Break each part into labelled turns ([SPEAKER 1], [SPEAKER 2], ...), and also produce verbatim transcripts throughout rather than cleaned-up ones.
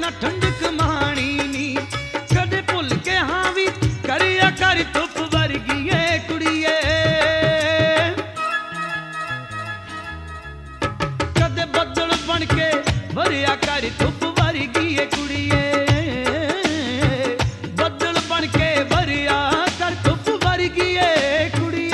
[SPEAKER 1] ना ठंडक माणी नी कदे भुल के हाँ भी करिया कर धुप वर्गी ए कुड़िए कदे बदल बन के भरिया कर धुप वर्गी ए कुड़िए बदल बन के भरिया कर धुप वर्गी ए कुड़िए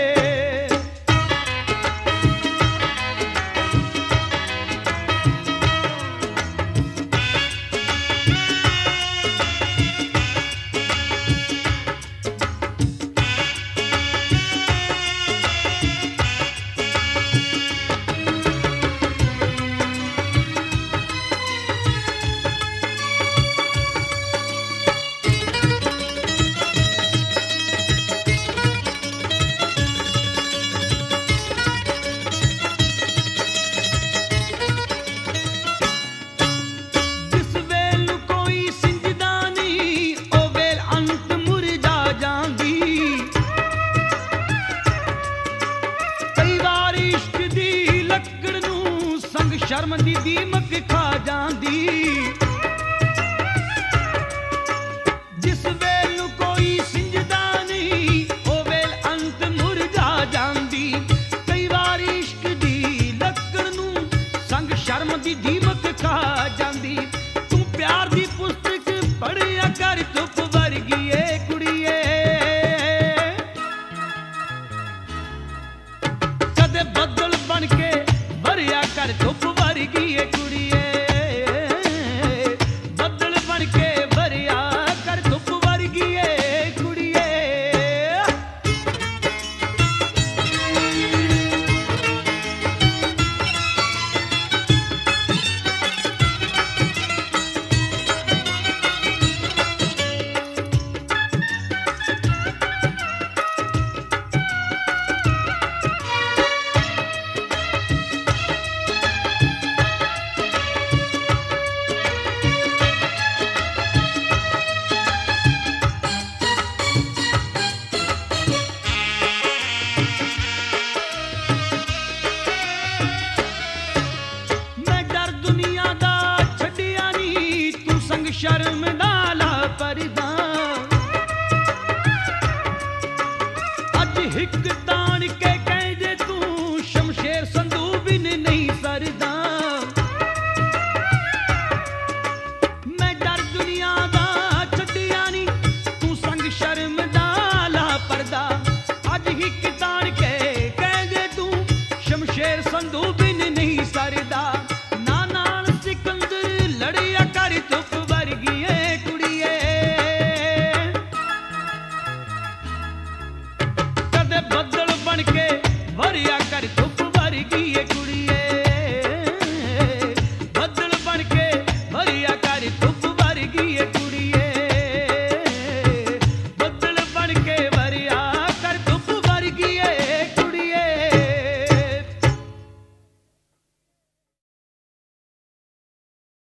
[SPEAKER 1] शर्म दी दीमक खा जांदी जिस वेल कोई सिंजदा नहीं ओ वेल अंत मुरझा जांदी कई बार इश्क दी लकड़ नूं संग शर्म दी दीमक खा जांदी तू प्यार दी पुस्तक पढ़िया कर धुप वर्गी ए कुड़िए कदे बदल बन के भरिया कर धुप वर्गी ए कुड़िए बदल बन के भरिया कर धुप वर्गी ए कुड़िए शर्म नाला परदा अज हिक तान के कह दे तू शमशेर संधू बिन नहीं सरदा मैं डर दुनिया दा छड्डिया नी तू संग शर्म नाला परदा अज हिक तान के कह दे तू शमशेर संधू बिन नहीं सरदा ना नाल सिकंदर लड़िया कर धुप बदल बन के भरिया कर धुप वर्गी ए कुड़िए बदल बन के भरिया कर धुप